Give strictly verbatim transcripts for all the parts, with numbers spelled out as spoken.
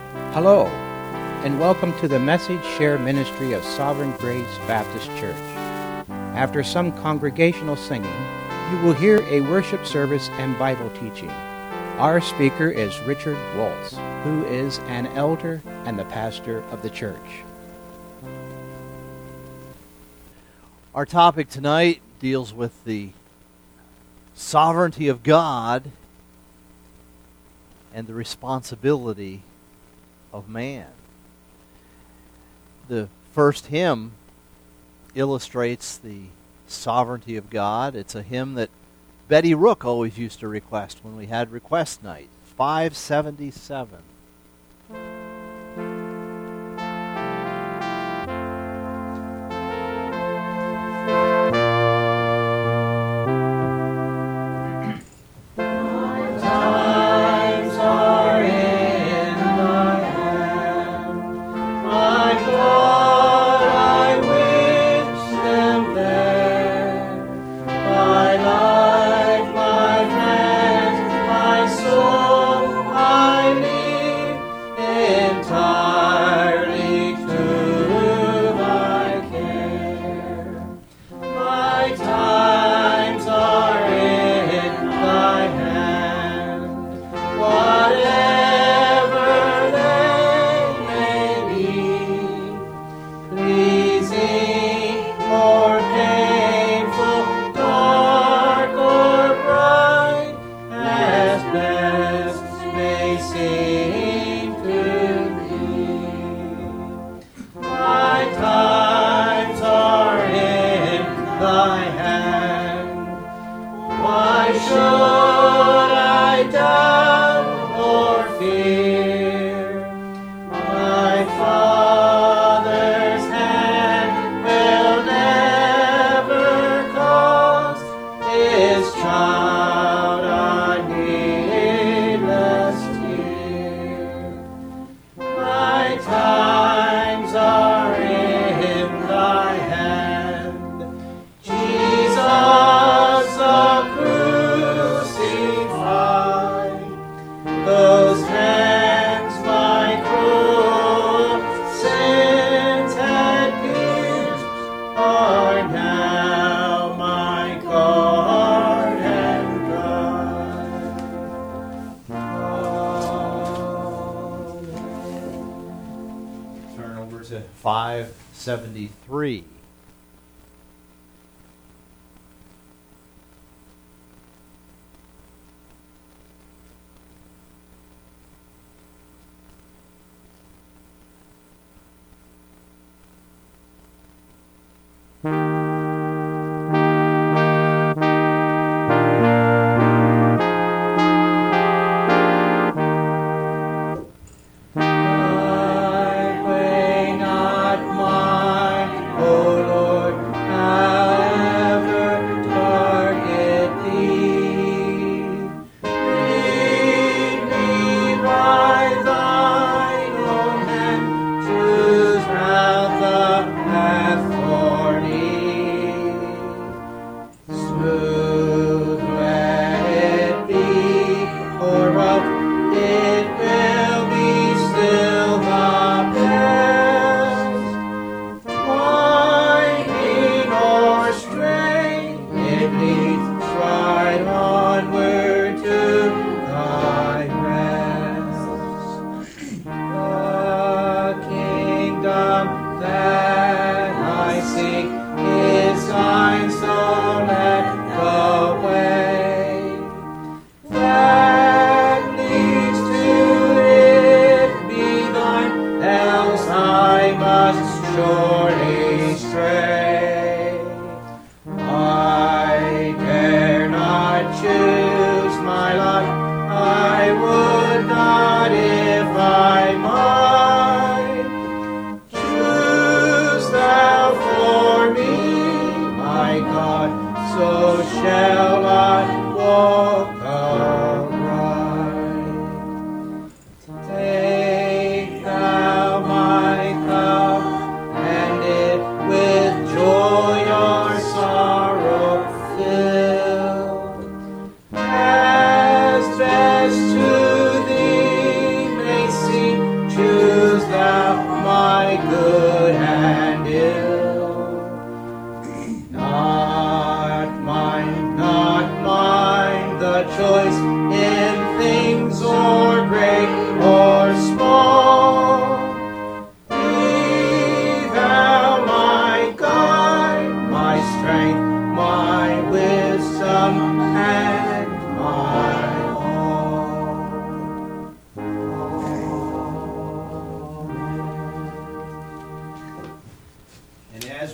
Hello, and welcome to the Message Share Ministry of Sovereign Grace Baptist Church. After some congregational singing, you will hear a worship service and Bible teaching. Our speaker is Richard Waltz, who is an elder and the pastor of the church. Our topic tonight deals with the sovereignty of God and the responsibility of man. The first hymn illustrates the sovereignty of God. It's a hymn that Betty Rook always used to request when we had request night, five seventy-seven. five seventy-three. Oh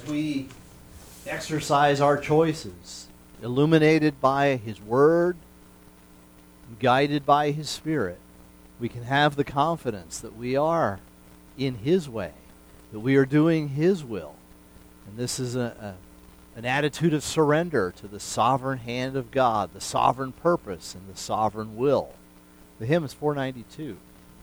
as we exercise our choices, illuminated by His Word, guided by His Spirit, we can have the confidence that we are in His way, that we are doing His will. And this is a, a, an attitude of surrender to the sovereign hand of God, the sovereign purpose, and the sovereign will. The hymn is four ninety-two.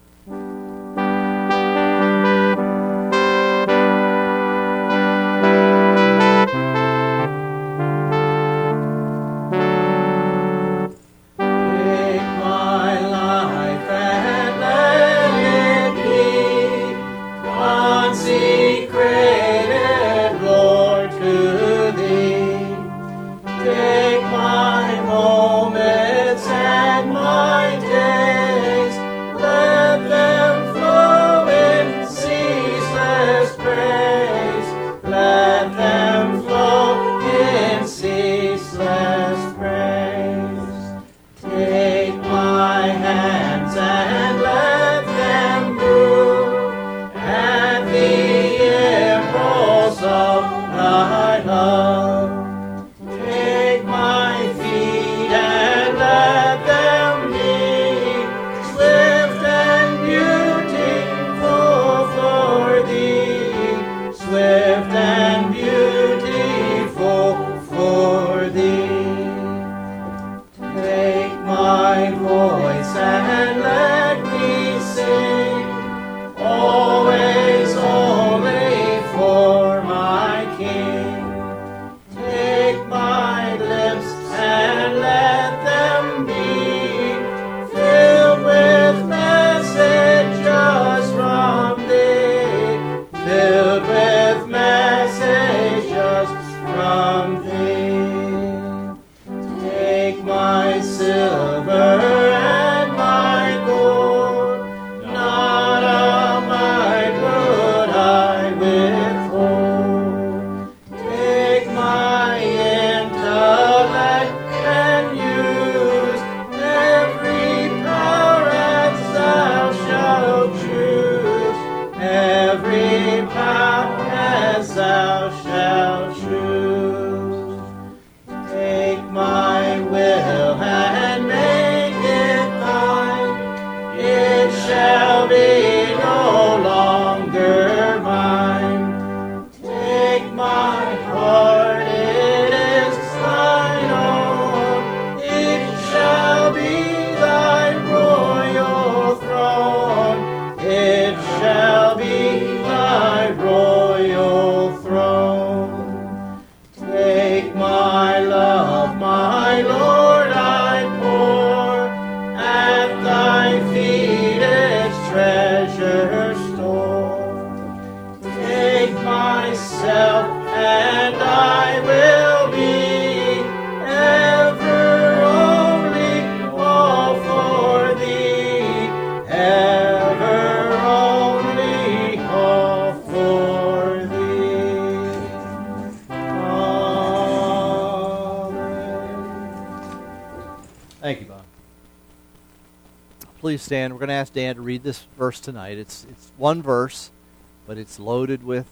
Please stand. We're going to ask Dan to read this verse tonight. It's it's one verse, but it's loaded with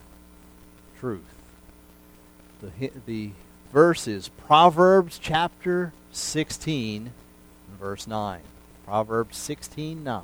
truth. The the verse is Proverbs chapter sixteen, verse nine. Proverbs sixteen nine.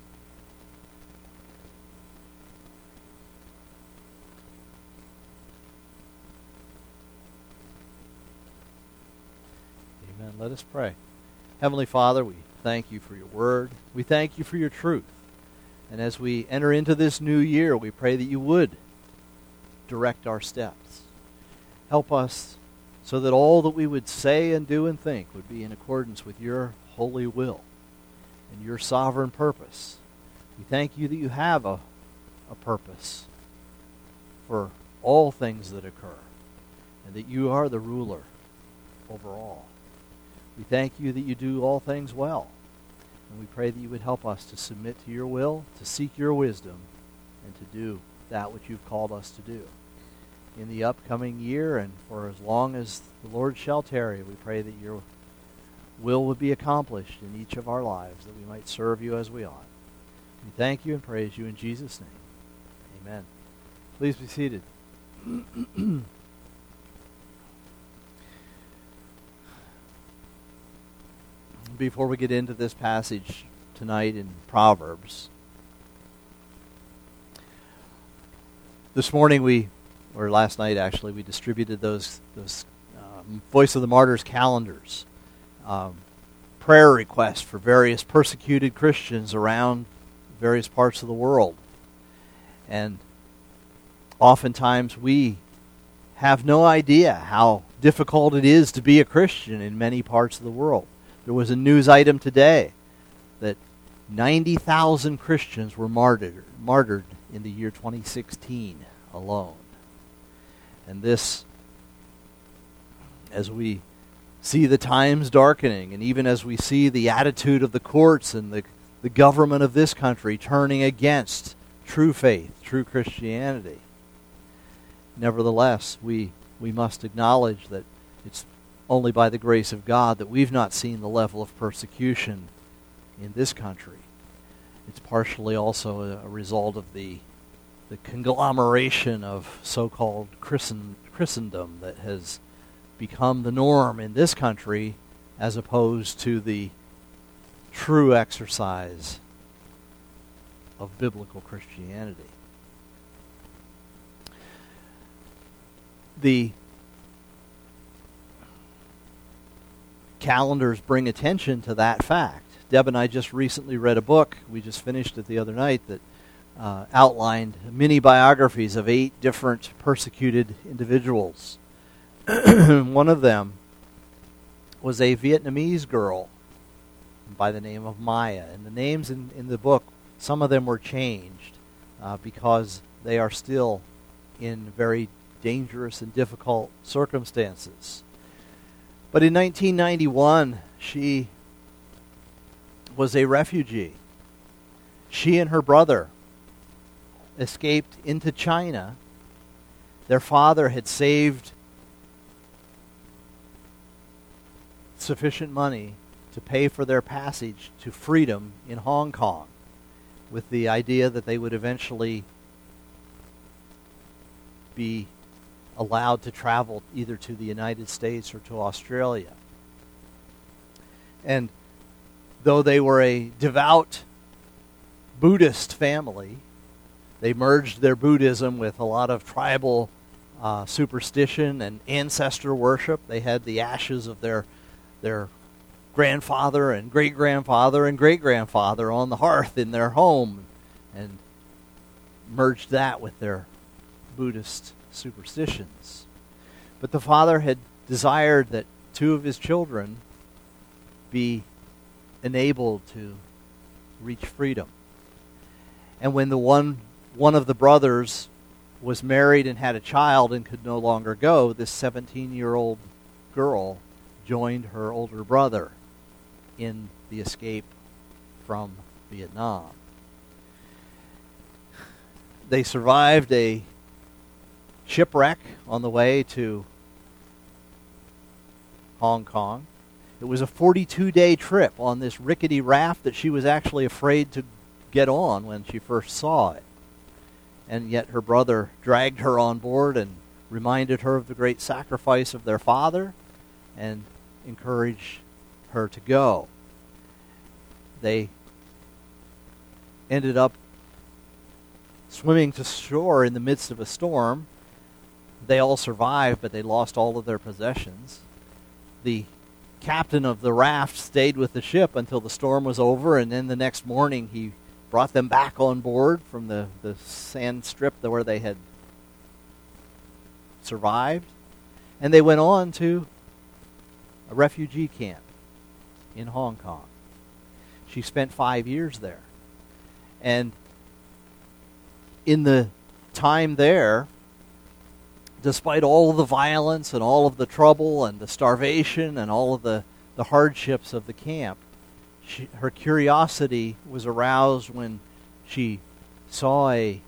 Amen. Let us pray. Heavenly Father, we thank you for your word. We thank you for your truth. And as we enter into this new year, we pray that you would direct our steps. Help us so that all that we would say and do and think would be in accordance with your holy will and your sovereign purpose. We thank you that you have a, a purpose for all things that occur, and that you are the ruler over all. We thank you that you do all things well. And we pray that you would help us to submit to your will, to seek your wisdom, and to do that which you've called us to do. In the upcoming year and for as long as the Lord shall tarry, we pray that your will would be accomplished in each of our lives, that we might serve you as we ought. We thank you and praise you in Jesus' name. Amen. Please be seated. Before we get into this passage tonight in Proverbs, this morning we, or last night actually, we distributed those those um, Voice of the Martyrs calendars, um, prayer requests for various persecuted Christians around various parts of the world. And oftentimes we have no idea how difficult it is to be a Christian in many parts of the world. There was a news item today that ninety thousand Christians were martyred, martyred in the year twenty sixteen alone. And this, as we see the times darkening, and even as we see the attitude of the courts and the, the government of this country turning against true faith, true Christianity, nevertheless, we, we must acknowledge that it's only by the grace of God that we've not seen the level of persecution in this country. It's partially also a, a result of the the conglomeration of so-called Christen, Christendom that has become the norm in this country, as opposed to the true exercise of biblical Christianity. The calendars bring attention to that fact. Deb and I just recently read a book, we just finished it the other night, that uh, outlined mini biographies of eight different persecuted individuals. One of them was a Vietnamese girl by the name of Maya. And the names in, in the book, some of them were changed uh, because they are still in very dangerous and difficult circumstances. But in nineteen ninety-one, she was a refugee. She and her brother escaped into China. Their father had saved sufficient money to pay for their passage to freedom in Hong Kong, with the idea that they would eventually be allowed to travel either to the United States or to Australia. And though they were a devout Buddhist family, they merged their Buddhism with a lot of tribal uh, superstition and ancestor worship. They had the ashes of their their grandfather and great-grandfather and great-grandfather on the hearth in their home, and merged that with their Buddhist superstitions. But the father had desired that two of his children be enabled to reach freedom. And when the one one of the brothers was married and had a child and could no longer go, this seventeen-year-old girl joined her older brother in the escape from Vietnam. They survived a shipwreck on the way to Hong Kong. It was a forty-two day trip on this rickety raft that she was actually afraid to get on when she first saw it. And yet her brother dragged her on board and reminded her of the great sacrifice of their father and encouraged her to go. They ended up swimming to shore in the midst of a storm. They all survived, but they lost all of their possessions. The captain of the raft stayed with the ship until the storm was over, and then the next morning he brought them back on board from the, the sand strip where they had survived. And they went on to a refugee camp in Hong Kong. She spent five years there. And in the time there, despite all of the violence and all of the trouble and the starvation and all of the, the hardships of the camp, she, her curiosity was aroused when she saw a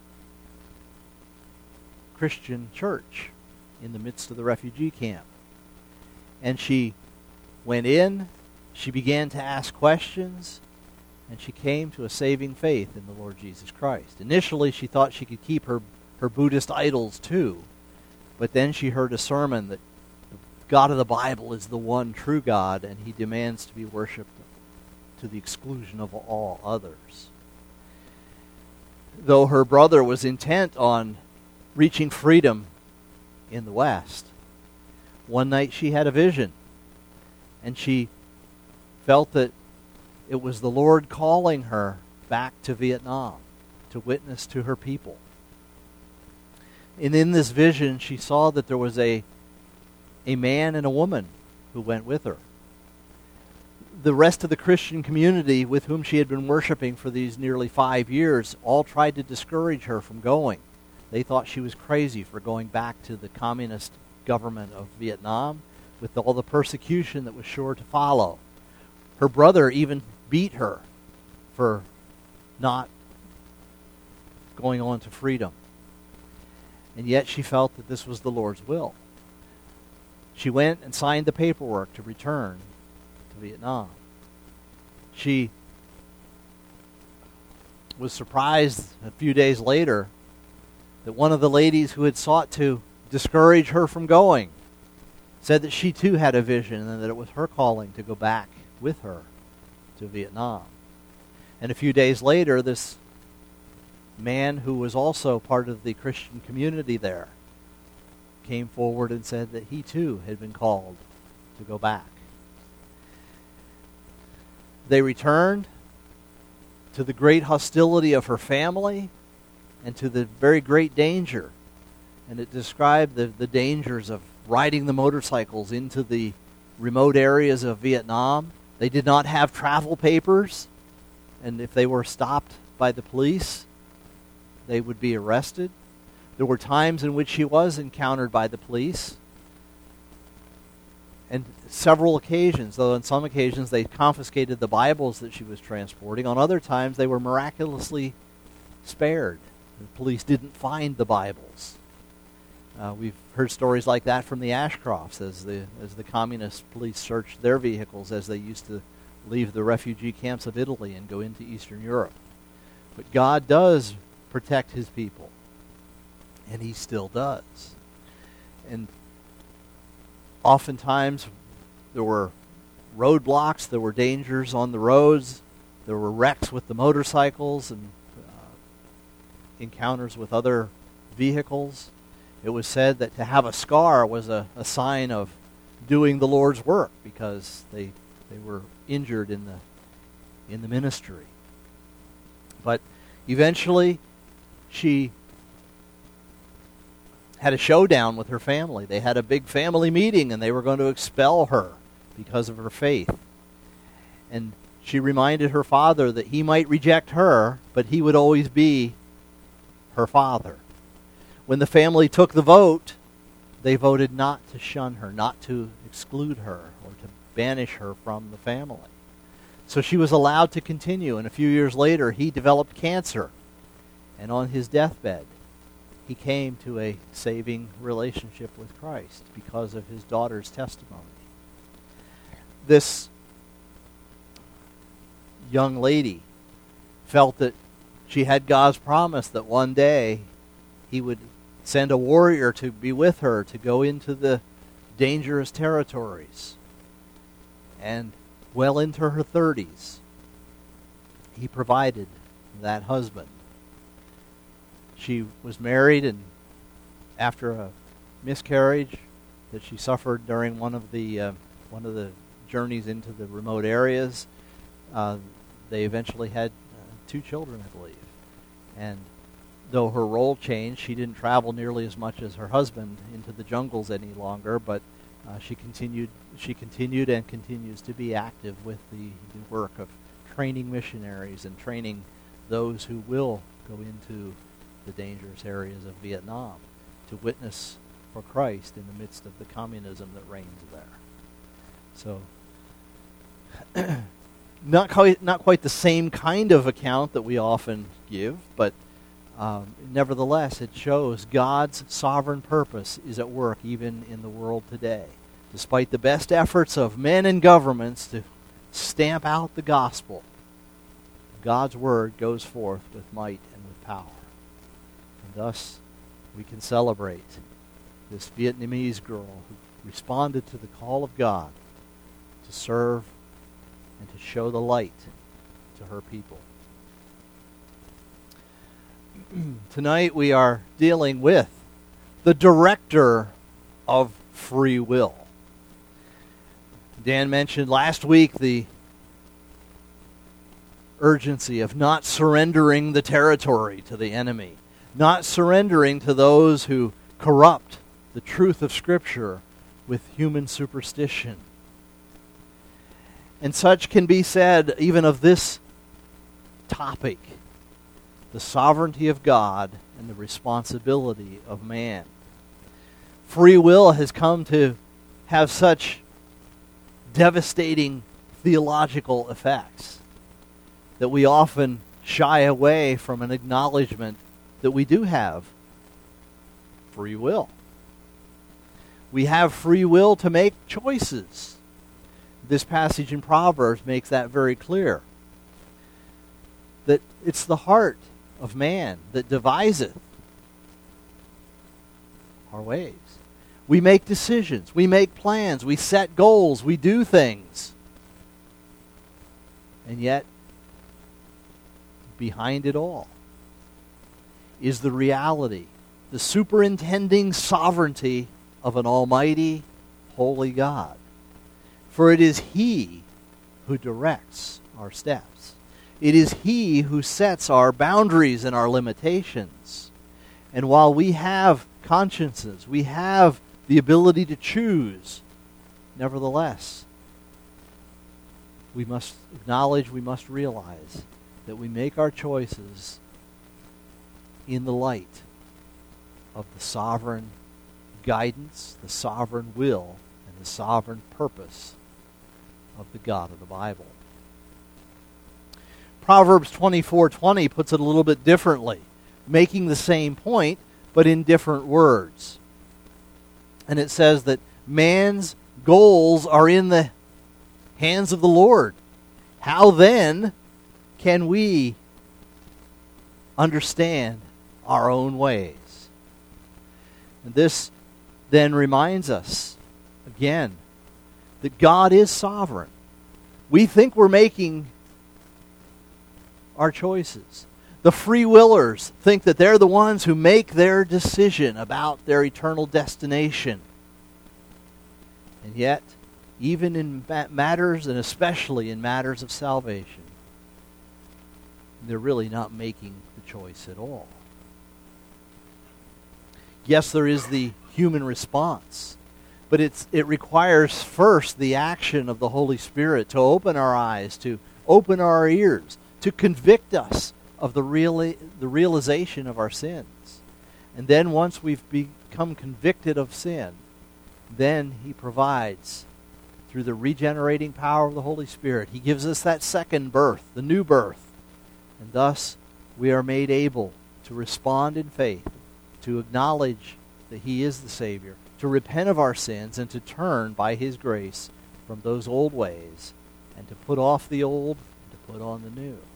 Christian church in the midst of the refugee camp. And she went in, she began to ask questions, and she came to a saving faith in the Lord Jesus Christ. Initially, she thought she could keep her, her Buddhist idols too, But then she heard a sermon that the God of the Bible is the one true God, and he demands to be worshipped to the exclusion of all others. Though her brother was intent on reaching freedom in the West, one night she had a vision, and she felt that it was the Lord calling her back to Vietnam to witness to her people. And in this vision, she saw that there was a, a man and a woman who went with her. The rest of the Christian community with whom she had been worshiping for these nearly five years all tried to discourage her from going. They thought she was crazy for going back to the communist government of Vietnam with all the persecution that was sure to follow. Her brother even beat her for not going on to freedom. And yet she felt that this was the Lord's will. She went and signed the paperwork to return to Vietnam. She was surprised a few days later that one of the ladies who had sought to discourage her from going said that she too had a vision and that it was her calling to go back with her to Vietnam. And a few days later, this man who was also part of the Christian community there came forward and said that he too had been called to go back. They returned to the great hostility of her family and to the very great danger. And it described the, the dangers of riding the motorcycles into the remote areas of Vietnam. They did not have travel papers, and if they were stopped by the police, they would be arrested. There were times in which she was encountered by the police, and several occasions, though on some occasions they confiscated the Bibles that she was transporting. On other times they were miraculously spared. The police didn't find the Bibles. Uh, we've heard stories like that from the Ashcrofts as the as the communist police searched their vehicles as they used to leave the refugee camps of Italy and go into Eastern Europe. But God does protect his people, and he still does. And oftentimes there were roadblocks, there were dangers on the roads, there were wrecks with the motorcycles and uh, encounters with other vehicles. It was said that to have a scar was a, a sign of doing the Lord's work because they they were injured in the in the ministry. But eventually she had a showdown with her family. They had a big family meeting and they were going to expel her because of her faith. And she reminded her father that he might reject her, but he would always be her father. When the family took the vote, they voted not to shun her, not to exclude her, or to banish her from the family. So she was allowed to continue, and a few years later, he developed cancer. And on his deathbed, he came to a saving relationship with Christ because of his daughter's testimony. This young lady felt that she had God's promise that one day he would send a warrior to be with her to go into the dangerous territories. And well into her thirties, he provided that husband. She was married, and after a miscarriage that she suffered during one of the uh, one of the journeys into the remote areas, uh, they eventually had uh, two children, I believe. And though her role changed, she didn't travel nearly as much as her husband into the jungles any longer, but uh, she continued she continued and continues to be active with the, the work of training missionaries and training those who will go into the dangerous areas of Vietnam to witness for Christ in the midst of the communism that reigns there. So, not quite, not quite the same kind of account that we often give, but um, nevertheless, it shows God's sovereign purpose is at work even in the world today. Despite the best efforts of men and governments to stamp out the gospel, God's word goes forth with might and with power. And thus, we can celebrate this Vietnamese girl who responded to the call of God to serve and to show the light to her people. Tonight we are dealing with the director of free will. Dan mentioned last week the urgency of not surrendering the territory to the enemy, not surrendering to those who corrupt the truth of Scripture with human superstition. And such can be said even of this topic, the sovereignty of God and the responsibility of man. Free will has come to have such devastating theological effects that we often shy away from an acknowledgement that we do have free will. We have free will to make choices. This passage in Proverbs makes that very clear. That it's the heart of man that deviseth our ways. We make decisions. We make plans. We set goals. We do things. And yet, behind it all is the reality, the superintending sovereignty of an almighty, holy God. For it is He who directs our steps. It is He who sets our boundaries and our limitations. And while we have consciences, we have the ability to choose, nevertheless, we must acknowledge, we must realize that we make our choices in the light of the sovereign guidance, the sovereign will, and the sovereign purpose of the God of the Bible. Proverbs twenty-four twenty puts it a little bit differently, making the same point, but in different words. And it says that man's goals are in the hands of the Lord. How then can we understand our own ways? And this then reminds us, again, that God is sovereign. We think we're making our choices. The free willers think that they're the ones who make their decision about their eternal destination. And yet, even in matters, and especially in matters of salvation, they're really not making the choice at all. Yes, there is the human response, but it's it requires first the action of the Holy Spirit to open our eyes, to open our ears, to convict us of the reali- the realization of our sins. And then once we've become convicted of sin, then He provides, through the regenerating power of the Holy Spirit, He gives us that second birth, the new birth. And thus we are made able to respond in faith, to acknowledge that He is the Savior, to repent of our sins, and to turn by His grace from those old ways, and to put off the old and to put on the new.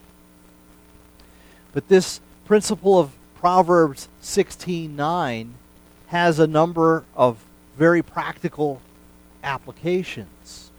But this principle of Proverbs sixteen nine has a number of very practical applications.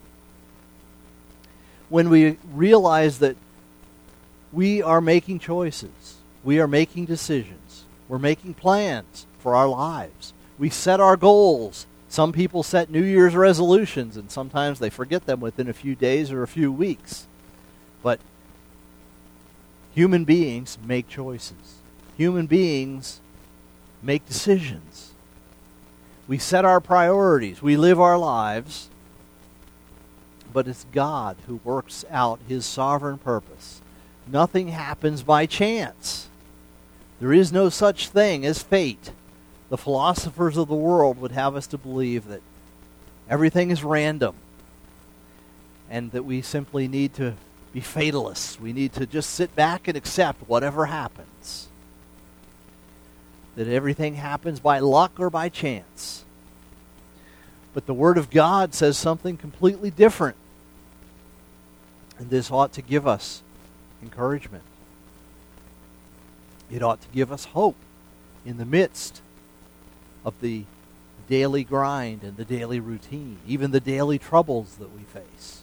When we realize that we are making choices, we are making decisions, we're making plans for our lives, we set our goals. Some people set New Year's resolutions, and sometimes they forget them within a few days or a few weeks. But human beings make choices. Human beings make decisions. We set our priorities. We live our lives. But it's God who works out His sovereign purpose. Nothing happens by chance. There is no such thing as fate. The philosophers of the world would have us to believe that everything is random, and that we simply need to be fatalists. We need to just sit back and accept whatever happens. That everything happens by luck or by chance. But the Word of God says something completely different. And this ought to give us encouragement. It ought to give us hope in the midst of the daily grind and the daily routine, even the daily troubles that we face.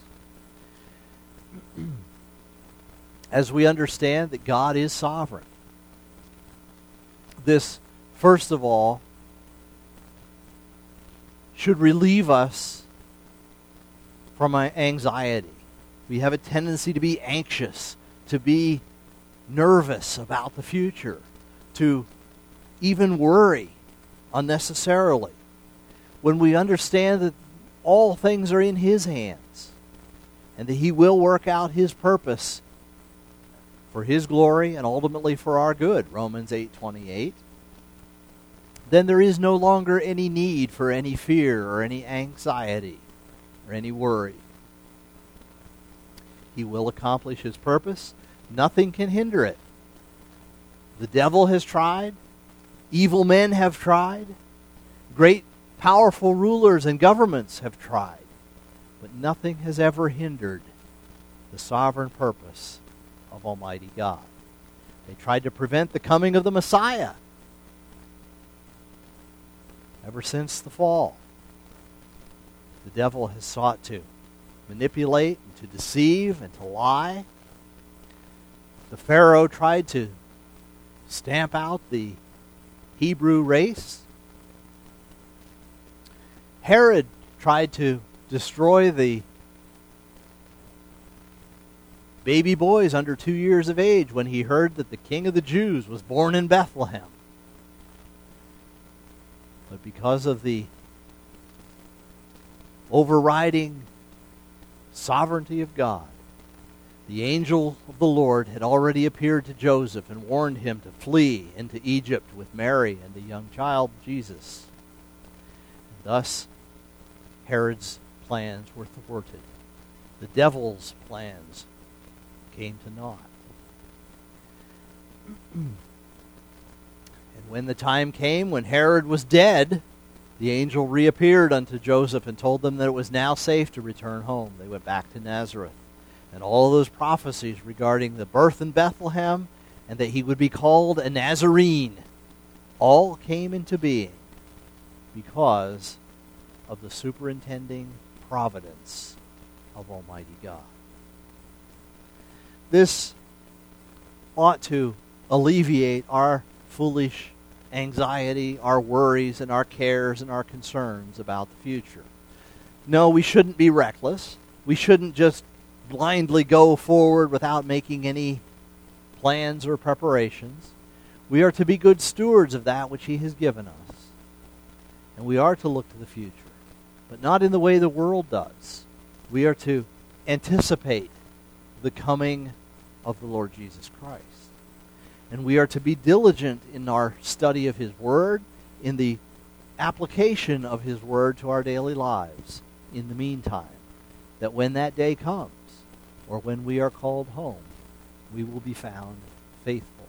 As we understand that God is sovereign, this, first of all, should relieve us from our anxiety. We have a tendency to be anxious, to be nervous about the future, to even worry unnecessarily. When we understand that all things are in His hands and that He will work out His purpose for His glory and ultimately for our good, Romans eight twenty-eight, then there is no longer any need for any fear or any anxiety or any worry. He will accomplish His purpose. Nothing can hinder it. The devil has tried. Evil men have tried. Great, powerful rulers and governments have tried. But nothing has ever hindered the sovereign purpose of Almighty God. They tried to prevent the coming of the Messiah ever since the fall. The devil has sought to manipulate and to deceive and to lie. The Pharaoh tried to stamp out the Hebrew race. Herod tried to destroy the baby boys under two years of age when he heard that the King of the Jews was born in Bethlehem. But because of the overriding sovereignty of God, the angel of the Lord had already appeared to Joseph and warned him to flee into Egypt with Mary and the young child Jesus. And thus, Herod's plans were thwarted. The devil's plans came to naught. And when the time came when Herod was dead, the angel reappeared unto Joseph and told them that it was now safe to return home. They went back to Nazareth. And all those prophecies regarding the birth in Bethlehem and that he would be called a Nazarene all came into being because of the superintending providence of Almighty God. This ought to alleviate our foolish anxiety, our worries, and our cares and our concerns about the future. No, we shouldn't be reckless. We shouldn't just blindly go forward without making any plans or preparations. We are to be good stewards of that which He has given us. And we are to look to the future, but not in the way the world does. We are to anticipate the coming of the Lord Jesus Christ. And we are to be diligent in our study of His Word, in the application of His Word to our daily lives in the meantime, that when that day comes, or when we are called home, we will be found faithful.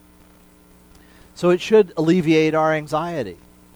So it should alleviate our anxiety.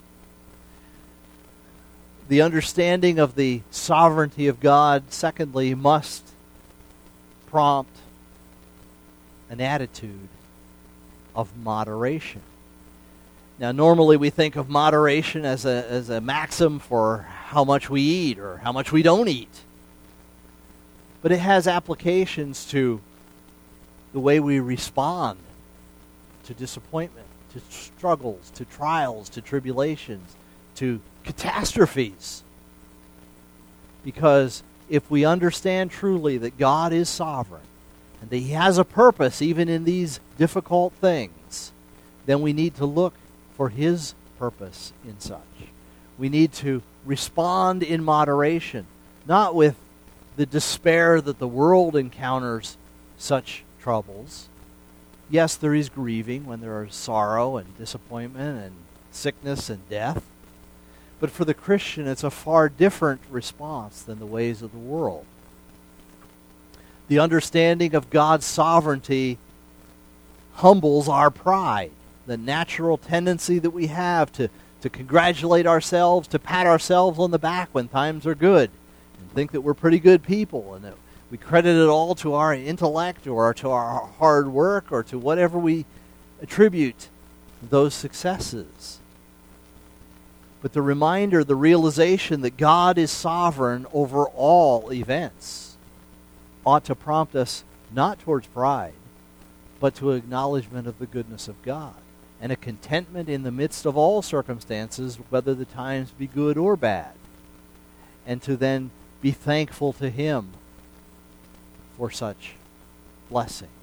The understanding of the sovereignty of God, secondly, must prompt an attitude of moderation. Now, normally we think of moderation as a, as a maxim for how much we eat or how much we don't eat. But it has applications to the way we respond to disappointment, to struggles, to trials, to tribulations, to catastrophes. Because if we understand truly that God is sovereign and that He has a purpose even in these difficult things, then we need to look for His purpose in such. We need to respond in moderation, not with the despair that the world encounters such troubles. Yes, there is grieving when there is sorrow and disappointment and sickness and death. But for the Christian, it's a far different response than the ways of the world. The understanding of God's sovereignty humbles our pride, the natural tendency that we have to, to congratulate ourselves, to pat ourselves on the back when times are good, and think that we're pretty good people, and that we credit it all to our intellect or to our hard work or to whatever we attribute those successes. But the reminder, the realization that God is sovereign over all events ought to prompt us not towards pride, but to acknowledgement of the goodness of God and a contentment in the midst of all circumstances, whether the times be good or bad, and to then be thankful to Him for such blessings.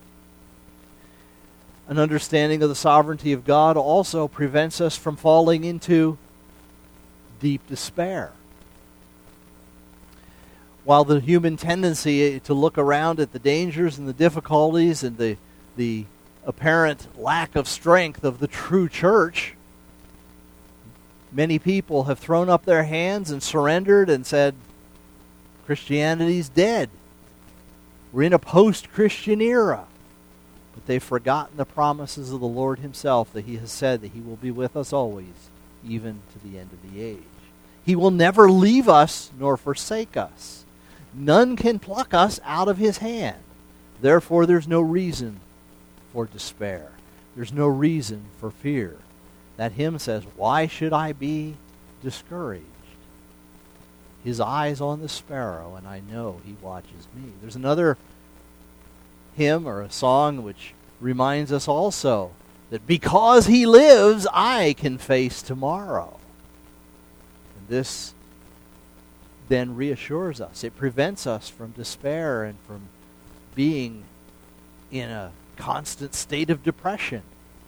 An understanding of the sovereignty of God also prevents us from falling into deep despair. While the human tendency to look around at the dangers and the difficulties and the, the apparent lack of strength of the true church, many people have thrown up their hands and surrendered and said, Christianity's dead. We're in a post-Christian era. But they've forgotten the promises of the Lord Himself, that He has said that He will be with us always, even to the end of the age. He will never leave us nor forsake us. None can pluck us out of His hand. Therefore, there's no reason for despair. There's no reason for fear. That hymn says, why should I be discouraged? His eye's on the sparrow, and I know He watches me. There's another hymn or a song which reminds us also that because He lives, I can face tomorrow. And this then reassures us. It prevents us from despair and from being in a constant state of depression.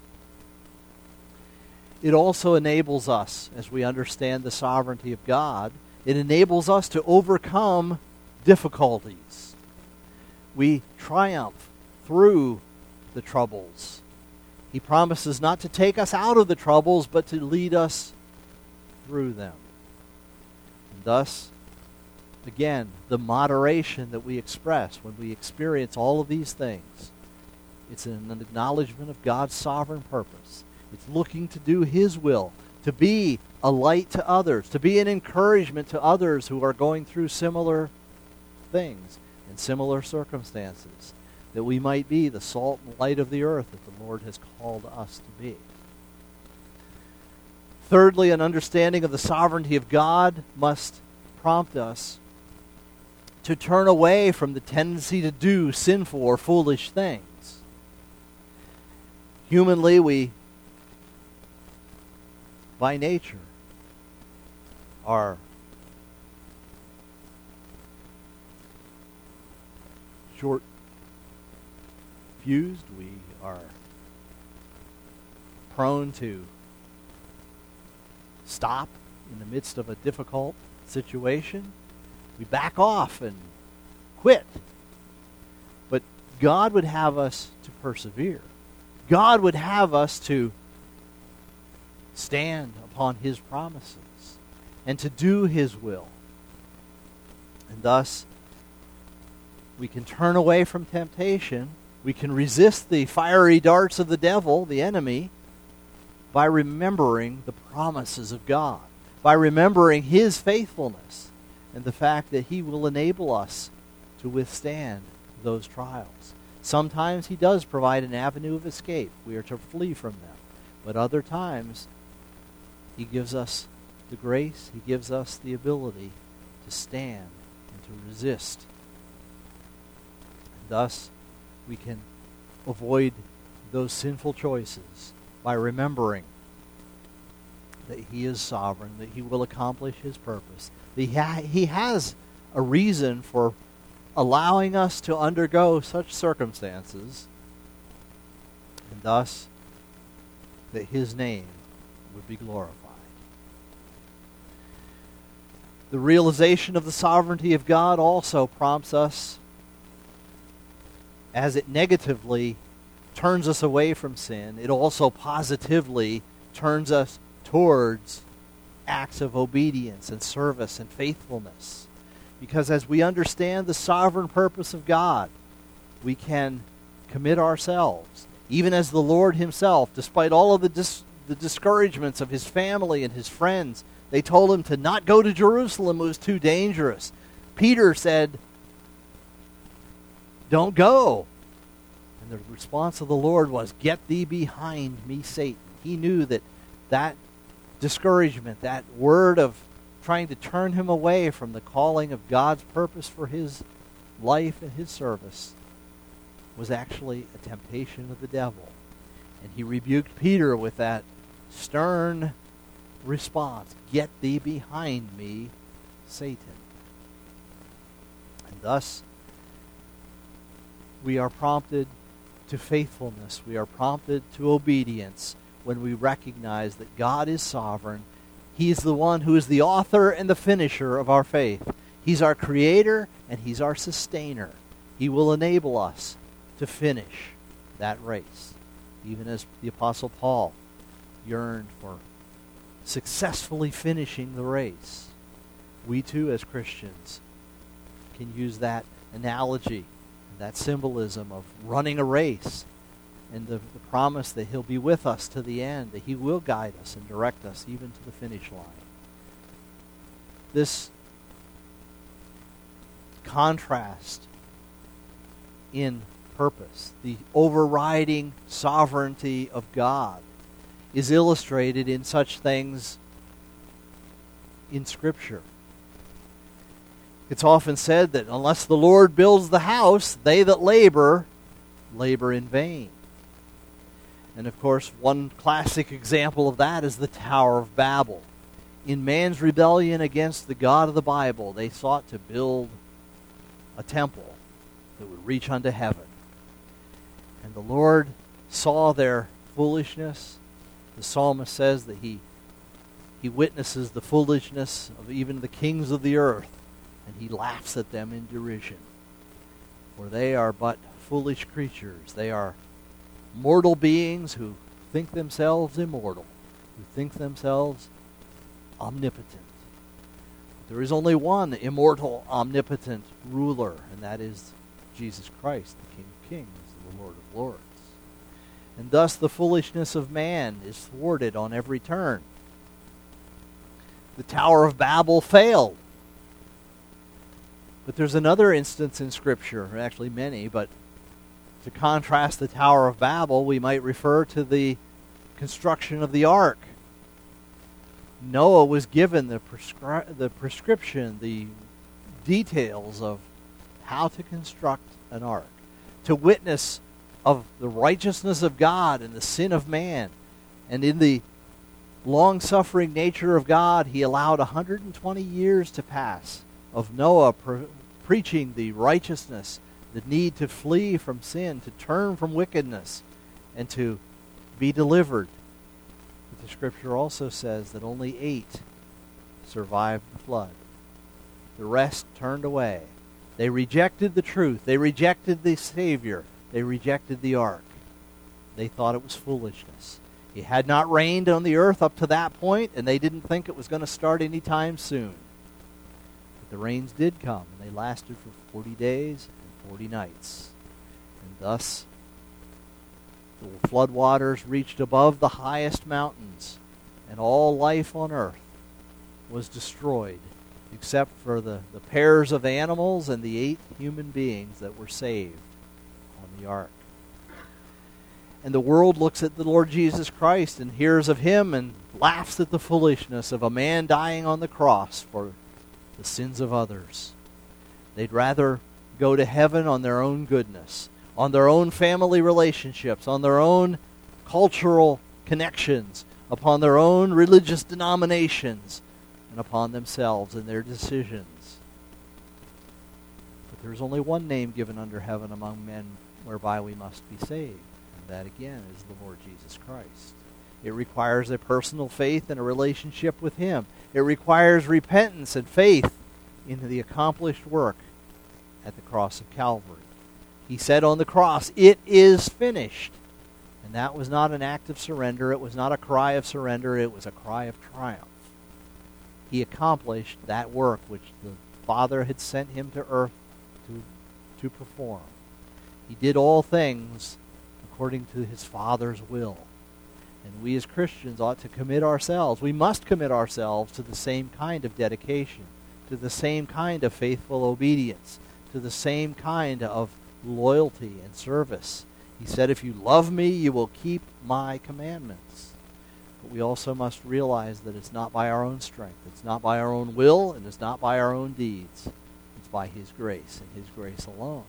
It also enables us, as we understand the sovereignty of God, it enables us to overcome difficulties. We triumph through the troubles. He promises not to take us out of the troubles, but to lead us through them. And thus, again, the moderation that we express when we experience all of these things, it's an acknowledgement of God's sovereign purpose. It's looking to do His will, to be a light to others, to be an encouragement to others who are going through similar things and similar circumstances, that we might be the salt and light of the earth that the Lord has called us to be. Thirdly, an understanding of the sovereignty of God must prompt us to turn away from the tendency to do sinful or foolish things. Humanly, we, by nature, are short-fused. We are prone to stop in the midst of a difficult situation. We back off and quit. But God would have us to persevere. God would have us to stand upon His promises and to do His will. And thus, we can turn away from temptation. We can resist the fiery darts of the devil, the enemy, by remembering the promises of God, by remembering His faithfulness and the fact that He will enable us to withstand those trials. Sometimes He does provide an avenue of escape. We are to flee from them. But other times, He gives us the grace, He gives us the ability to stand and to resist. And thus, we can avoid those sinful choices by remembering that He is sovereign, that He will accomplish His purpose. That He, ha- he has a reason for allowing us to undergo such circumstances, and thus that His name would be glorified. The realization of the sovereignty of God also prompts us, as it negatively turns us away from sin, it also positively turns us towards acts of obedience and service and faithfulness. Because as we understand the sovereign purpose of God, we can commit ourselves, even as the Lord Himself, despite all of the, dis- the discouragements of His family and His friends, they told Him to not go to Jerusalem. It was too dangerous. Peter said, don't go. And the response of the Lord was, get thee behind me, Satan. He knew that that discouragement, that word of trying to turn him away from the calling of God's purpose for his life and his service, was actually a temptation of the devil. And he rebuked Peter with that stern response, "Get thee behind me, Satan." And thus, we are prompted to faithfulness. We are prompted to obedience when we recognize that God is sovereign. He is the one who is the author and the finisher of our faith. He's our creator and he's our sustainer. He will enable us to finish that race, even as the Apostle Paul yearned for successfully finishing the race. We too, as Christians, can use that analogy, that symbolism of running a race, and the, the promise that he'll be with us to the end, that he will guide us and direct us even to the finish line. This contrast in purpose, the overriding sovereignty of God, is illustrated in such things in Scripture. It's often said that unless the Lord builds the house, they that labor, labor in vain. And of course, one classic example of that is the Tower of Babel. In man's rebellion against the God of the Bible, they sought to build a temple that would reach unto heaven. And the Lord saw their foolishness. The psalmist says that he, he witnesses the foolishness of even the kings of the earth, and he laughs at them in derision. For they are but foolish creatures. They are mortal beings who think themselves immortal, who think themselves omnipotent. There is only one immortal, omnipotent ruler, and that is Jesus Christ, the King of Kings and the Lord of Lords. And thus the foolishness of man is thwarted on every turn. The Tower of Babel failed. But there's another instance in Scripture, actually many, but to contrast the Tower of Babel, we might refer to the construction of the ark. Noah was given the, prescri- the prescription, the details of how to construct an ark, to witness of the righteousness of God and the sin of man. And in the long-suffering nature of God, he allowed one hundred twenty years to pass of Noah pre- preaching the righteousness, the need to flee from sin, to turn from wickedness, and to be delivered. But the Scripture also says that only eight survived the flood. The rest turned away. They rejected the truth. They rejected the Savior. They rejected the ark. They thought it was foolishness. It had not rained on the earth up to that point, and they didn't think it was going to start any time soon. But the rains did come, and they lasted for forty days and forty nights. And thus, the floodwaters reached above the highest mountains, and all life on earth was destroyed, except for the, the pairs of animals and the eight human beings that were saved on the ark. And the world looks at the Lord Jesus Christ and hears of him and laughs at the foolishness of a man dying on the cross for the sins of others. They'd rather go to heaven on their own goodness, on their own family relationships, on their own cultural connections, upon their own religious denominations, and upon themselves and their decisions. But there's only one name given under heaven among men whereby we must be saved. That again is the Lord Jesus Christ. It requires a personal faith and a relationship with him. It requires repentance and faith in the accomplished work at the cross of Calvary. He said on the cross, "It is finished." And that was not an act of surrender. It was not a cry of surrender. It was a cry of triumph. He accomplished that work which the Father had sent him to earth to, to perform. He did all things according to his Father's will. And we as Christians ought to commit ourselves. We must commit ourselves to the same kind of dedication, to the same kind of faithful obedience, to the same kind of loyalty and service. He said, "If you love me, you will keep my commandments." But we also must realize that it's not by our own strength, it's not by our own will, and it's not by our own deeds. It's by His grace and His grace alone.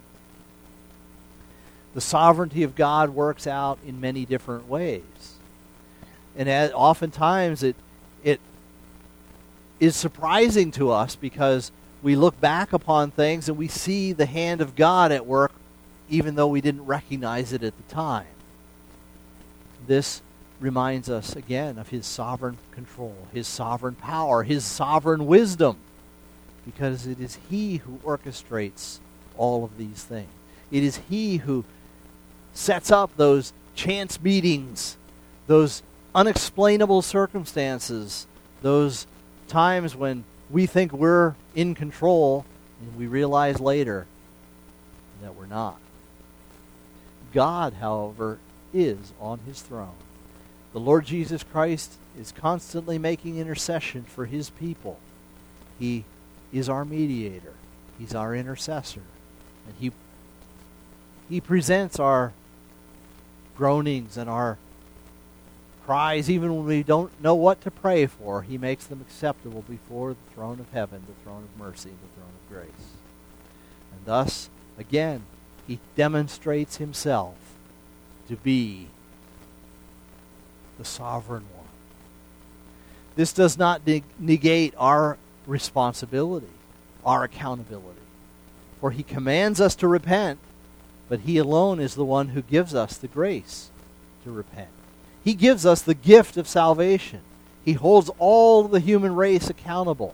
The sovereignty of God works out in many different ways. And as, oftentimes it it is surprising to us because we look back upon things and we see the hand of God at work even though we didn't recognize it at the time. This reminds us again of His sovereign control, His sovereign power, His sovereign wisdom, because it is He who orchestrates all of these things. It is He who sets up those chance meetings, those unexplainable circumstances, those times when we think we're in control and we realize later that we're not. God, however, is on His throne. The Lord Jesus Christ is constantly making intercession for His people. He is our mediator. He's our intercessor. And He, he presents our groanings and our cries, even when we don't know what to pray for. He makes them acceptable before the throne of heaven, the throne of mercy, the throne of grace. And thus, again, He demonstrates Himself to be the sovereign one. This does not neg- negate our responsibility, our accountability. For He commands us to repent, but He alone is the one who gives us the grace to repent. He gives us the gift of salvation. He holds all the human race accountable.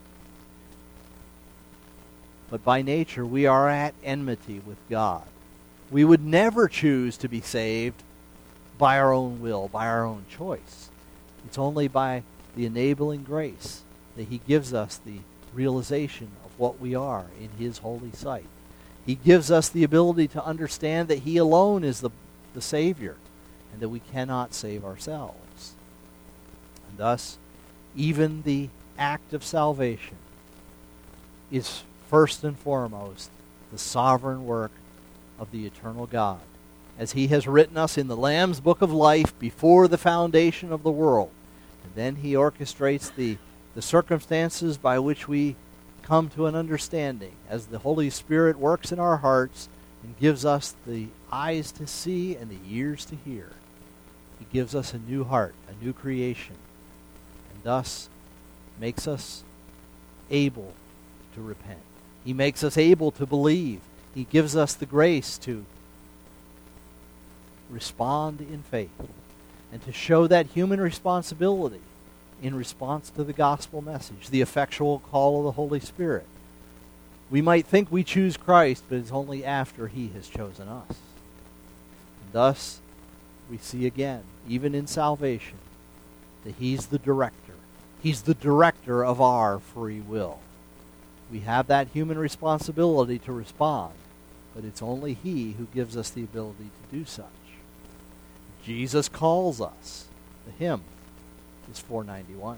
But by nature, we are at enmity with God. We would never choose to be saved by our own will, by our own choice. It's only by the enabling grace that He gives us the realization of what we are in His holy sight. He gives us the ability to understand that He alone is the, the Savior, and that we cannot save ourselves. And thus, even the act of salvation is first and foremost the sovereign work of the eternal God, as He has written us in the Lamb's Book of Life before the foundation of the world. And then He orchestrates the, the circumstances by which we come to an understanding as the Holy Spirit works in our hearts and gives us the eyes to see and the ears to hear. He gives us a new heart, a new creation, and thus makes us able to repent. He makes us able to believe. He gives us the grace to respond in faith and to show that human responsibility in response to the gospel message, the effectual call of the Holy Spirit. We might think we choose Christ, but it's only after He has chosen us. And thus, we see again, even in salvation, that He's the director. He's the director of our free will. We have that human responsibility to respond, but it's only He who gives us the ability to do such. Jesus calls us. The hymn is four ninety-one.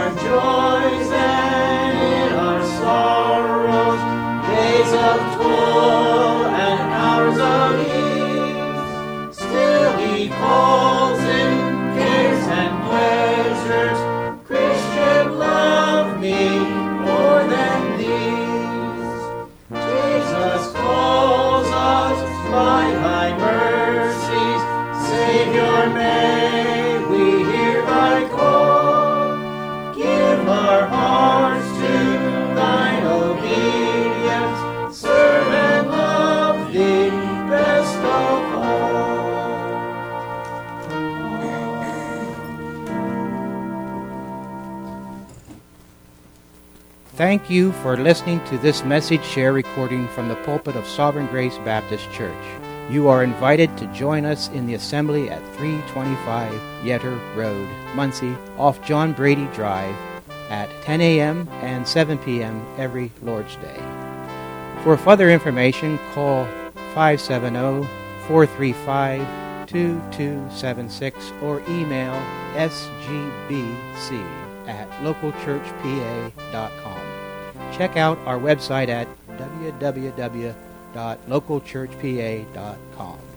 Of Thank you for listening to this message share recording from the pulpit of Sovereign Grace Baptist Church. You are invited to join us in the assembly at three twenty-five Yetter Road, Muncie, off John Brady Drive, at ten a.m. and seven p.m. every Lord's Day. For further information, call five seven zero, four three five, two two seven six or email s g b c at local church p a dot com. Check out our website at w w w dot local church p a dot com.